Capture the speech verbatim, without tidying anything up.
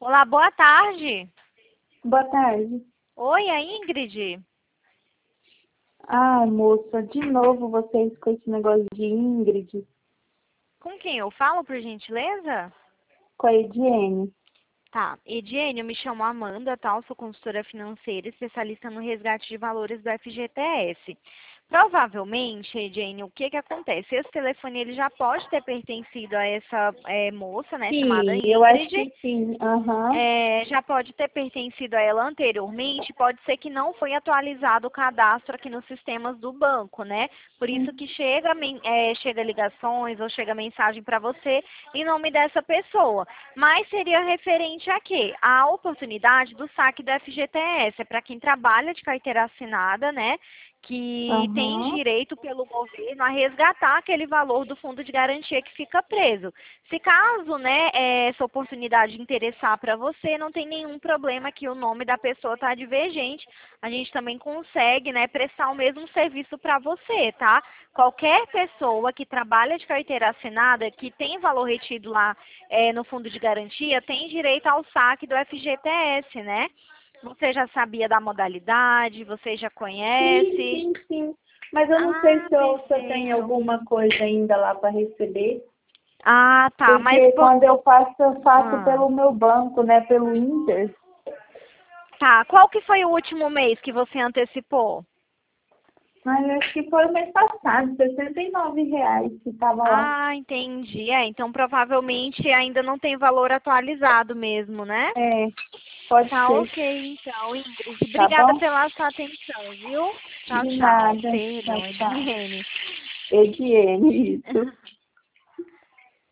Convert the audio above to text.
Olá, boa tarde. Boa tarde. Oi, a Ingrid. Ah, moça, de novo vocês com esse negócio de Ingrid, Com quem eu falo, por gentileza? com a Ediene. Tá, Ediene, eu me chamo Amanda, tá? Eu sou consultora financeira, especialista no resgate de valores do F G T S. Provavelmente, Ediene, o que que acontece? Esse telefone, ele já pode ter pertencido a essa é, moça, né, chamada Sim, eu acho Ingrid. que sim. Aham. É, já pode ter pertencido a ela anteriormente, pode ser que não foi atualizado o cadastro aqui nos sistemas do banco, né? Por isso que chega, men- é, chega ligações ou chega mensagem para você em nome dessa pessoa. Mas seria referente a quê? A oportunidade do saque do F G T S, é para quem trabalha de carteira assinada, né? Que tem Aham. direito pelo governo a resgatar aquele valor do fundo de garantia que fica preso. Se caso, né, eh, essa oportunidade interessar para você, não tem nenhum problema que o nome da pessoa tá divergente. A gente também consegue, né, prestar o mesmo serviço para você, tá? Qualquer pessoa que trabalha de carteira assinada, que tem valor retido lá eh, no fundo de garantia, tem direito ao saque do F G T S, né? Você já sabia da modalidade? Você já Sim, conhece? sim, sim. Mas eu não sei Ah, se eu, se eu tenho perfeito. alguma coisa ainda lá para receber. Ah, tá. Mas, Porque vo- quando eu faço, eu faço ah, pelo meu banco, né? Pelo Inter. tá. Qual que foi o último mês que você antecipou? Mas eu acho que foi o mês passado, sessenta e nove reais que estava lá. Ah, entendi. É, então provavelmente ainda não tem valor atualizado mesmo, né? É, pode Tá ser. ok, então, Ingrid. Tá Obrigada bom? pela sua atenção, viu? Tchau, De tchau. nada. Tchau, Perdão, tchau. Ediene. Ediene, isso.